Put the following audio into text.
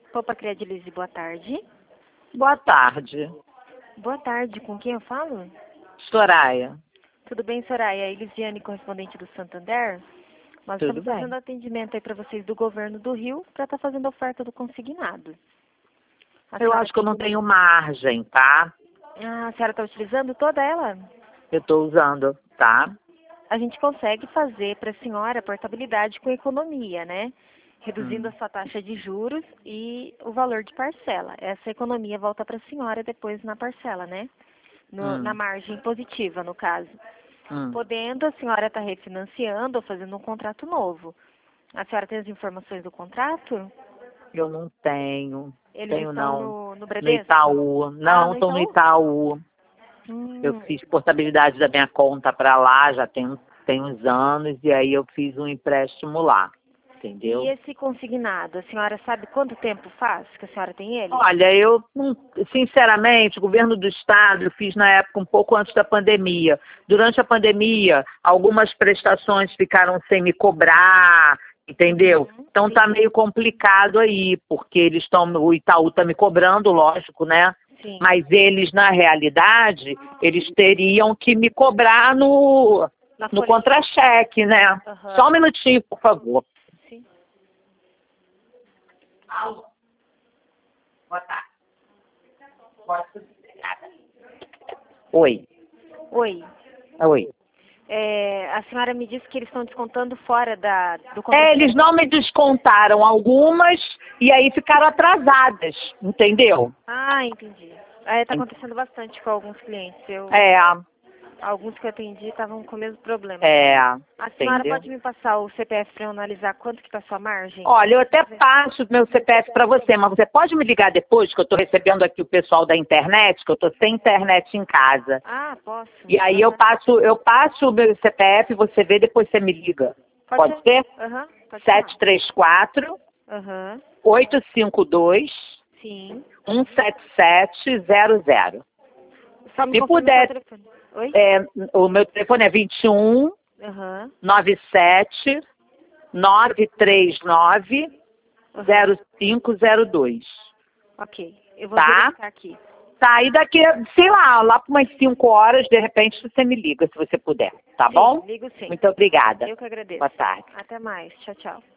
Opa, Criadilize, boa tarde. Boa tarde. Boa tarde, com quem eu falo? Soraya. Tudo bem, Soraya? Elisiane, correspondente do Santander. Nós Tudo estamos bem. fazendo atendimento aí para vocês do governo do Rio para estar fazendo a oferta do consignado. Eu acho que eu não tenho margem, tá? Ah, a senhora está utilizando toda ela? Eu estou usando, tá? A gente consegue fazer para a senhora portabilidade com economia, né? Reduzindo a sua taxa de juros e o valor de parcela. Essa economia volta para a senhora depois na parcela, né? Na margem positiva, no caso. Podendo a senhora estar refinanciando ou fazendo um contrato novo. A senhora tem as informações do contrato? Eu não tenho. Eles Tenho estão não. no No Bradesco? Itaú. Não, No estou no Itaú? Itaú. Eu fiz portabilidade da minha conta para lá, já tem uns anos, e aí eu fiz um empréstimo lá. Entendeu? E esse consignado, a senhora sabe quanto tempo faz que a senhora tem ele? Olha, eu, sinceramente, o governo do estado eu fiz na época um pouco antes da pandemia. Durante a pandemia, algumas prestações ficaram sem me cobrar, entendeu? Então tá meio complicado aí, porque o Itaú tá me cobrando, lógico, né? Sim. Mas eles, na realidade, eles teriam que me cobrar no contra-cheque, né? Só um minutinho, por favor. Sim. Alô. Boa tarde. Oi. Oi. Oi. A senhora me disse que eles estão descontando fora do contrato. Eles não me descontaram algumas e aí ficaram atrasadas, entendeu? Ah, entendi. Tá acontecendo bastante com alguns clientes. Alguns que eu atendi estavam com o mesmo problema. A senhora Entendeu? pode me passar o CPF para eu analisar quanto que está a sua margem? Olha, eu até passo meu CPF para você, mas você pode me ligar depois, que eu estou recebendo aqui o pessoal da internet, que eu estou sem internet em casa. Ah, posso. E aí eu passo o meu CPF, você vê, depois você me liga. Pode ser? Aham. 734 Aham. 852 Sim. 17700. Só me Se confirma puder, o telefone. Oi? o meu telefone é 21 Aham. 97 939 0502. Ok. Eu vou Tá? verificar aqui. Tá, e daqui, sei lá por umas 5 horas, de repente, você me liga, se você puder. Tá Sim, bom? ligo sim. Muito obrigada. Eu que agradeço. Boa tarde. Até mais. Tchau, tchau.